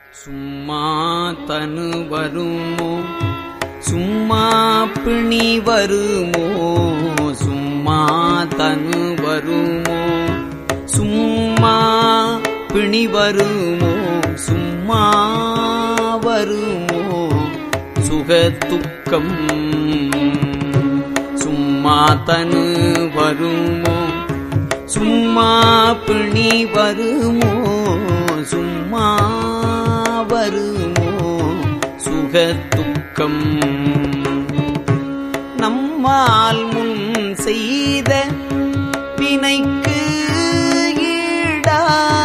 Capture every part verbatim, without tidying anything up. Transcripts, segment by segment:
சும்மா தனு வருமோ சும்மா பிணி வருமோ சும்மா தனு வருமோ சும்மா பிணி வருமோ சும்மா வருமோ சுகதுக்கம் சும்மா தனு வருமோ சும்மா பிணி வருமோ சும்மா வருமோ சுகதுக்கம் நம்மால் முன் செய்த வினைக்கு ஈடா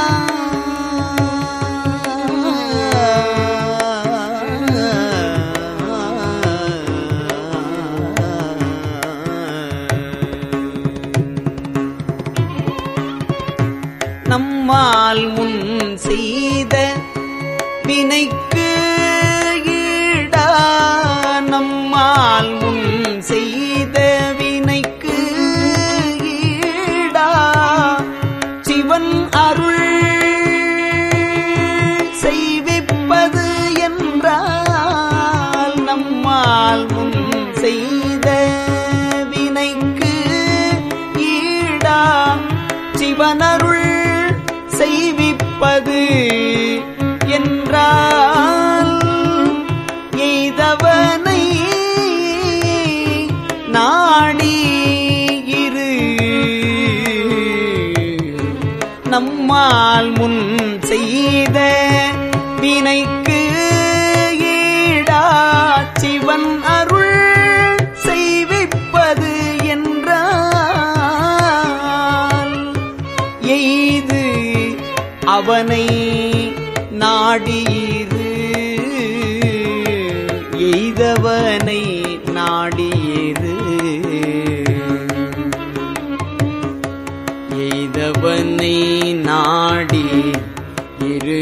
நம்மால் முன் செய்த வினைக்கு ஈடா நம்மால் முன் செய்த வினைக்கு ஈடா சிவன் அருள் செய்விப்பது என்றால் நம்மால் முன் செய்த வினைக்கு ஈடா சிவனருள் செய்விப்பது என்றால் எய்தவனை நாடி இரு நம்மால் முன் செய்த வினைக்கு ஈடா சிவன் அருள் செய்விப்பது என்றால் எய்து அவனை நாடியிரு எய்தவனை நாடியிரு எய்தவனை நாடி இரு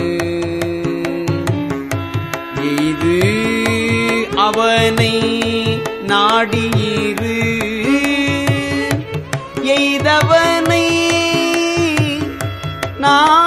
எய்து அவனை நாடியிரு எய்தவனை நான்